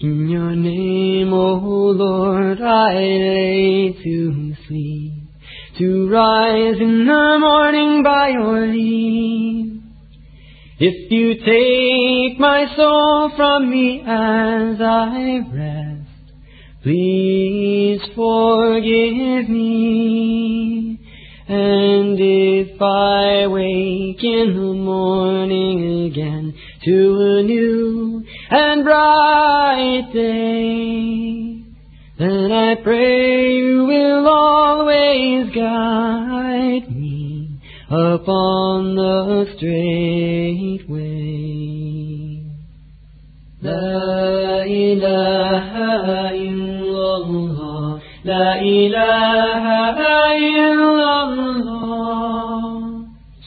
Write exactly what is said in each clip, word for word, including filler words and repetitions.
In your name, O Lord, I lay to sleep, to rise in the morning by your leave. If you take my soul from me as I rest, please forgive me. And if I wake in the morning again to a new and bright day, then I pray you will always guide me upon the straight way. La ilaha illallah, la ilaha illallah,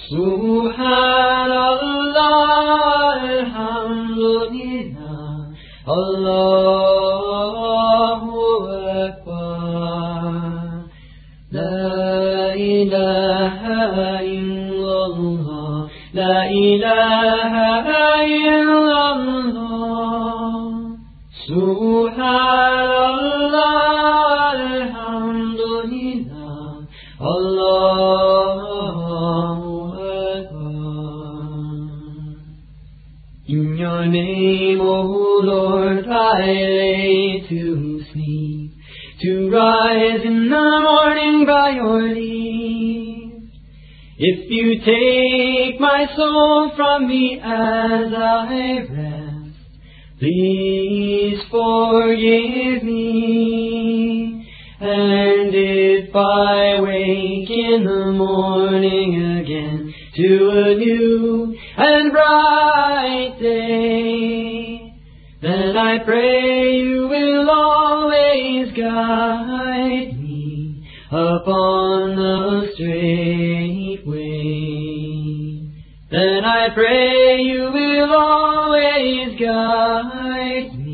subhanallah, alhamdulillah, Allahu Akbar. La ilaha illallah, la ilaha illallah, subhanallah, alhamdulillah, Allahu Akbar. In your name, O Lord, I lay to sleep, to rise in the morning by your leave. If you take my soul from me as I rest, please forgive me. And if I wake in the morning again to a new and bright day, then I pray you will always guide me upon the straight way. Then I pray you will always guide me